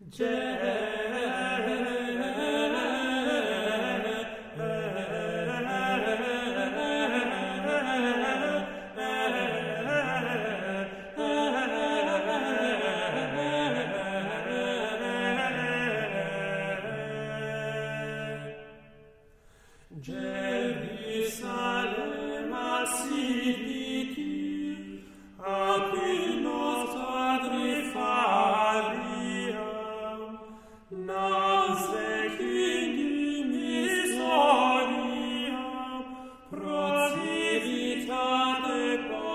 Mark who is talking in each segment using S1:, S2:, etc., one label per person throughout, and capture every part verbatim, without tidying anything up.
S1: Jerusalem city, aquinos adrifariam, nas ecindi misoriam, pro civitate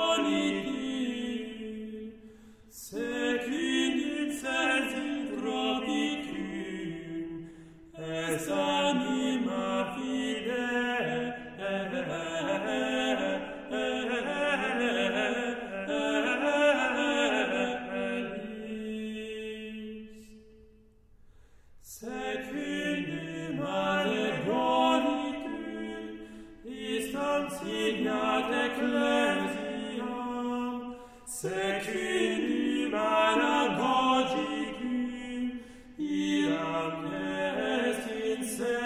S1: politi, secindi censit tropicum, es anima fidei, secundum allegoricum istam signat ecclesiam, secundum anagogicum iam est in se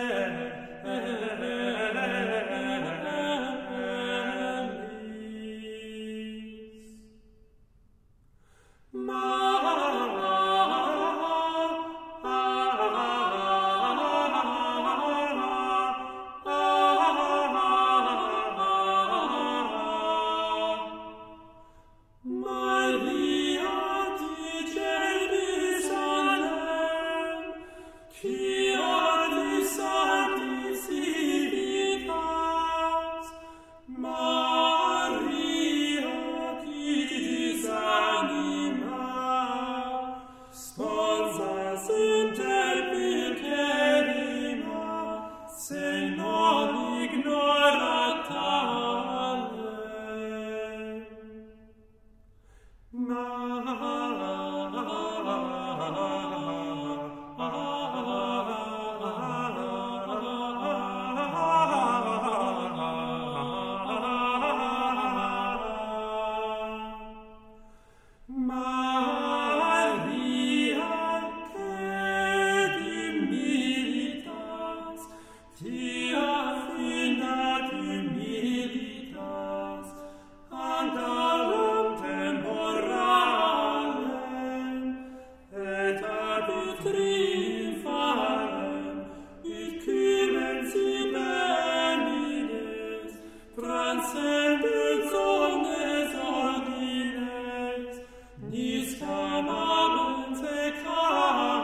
S1: se non ignorat talem. Ma transcendens omnes ordines, niscam amens ecar.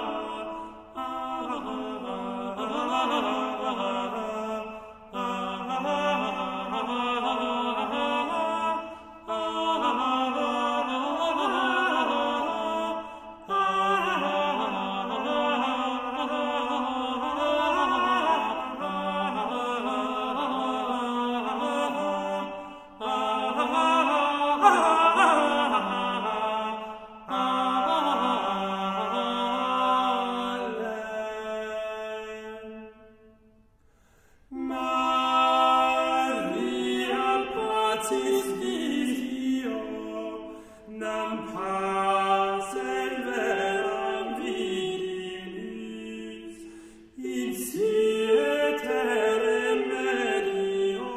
S1: Nam pacem veram vidimus, in ceterem medio,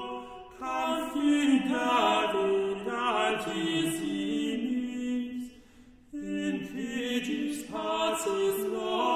S1: confidavit altissimis, in figis pacis nostris.